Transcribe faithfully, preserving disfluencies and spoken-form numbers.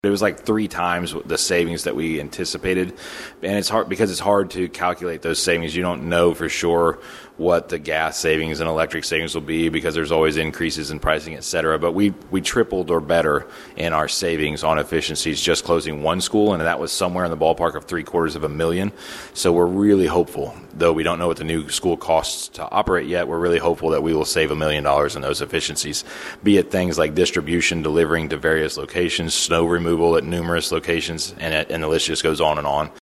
It was like three times the savings that we anticipated, and it's hard because it's hard to calculate those savings. You don't know for sure what the gas savings and electric savings will be because there's always increases in pricing, et cetera. But we we tripled or better in our savings on efficiencies just closing one school, and that was somewhere in the ballpark of three quarters of a million. So we're really hopeful, though we don't know what the new school costs to operate yet, we're really hopeful that we will save a million dollars in those efficiencies, be it things like distribution, delivering to various locations, snow removal at numerous locations, and, and the list just goes on and on.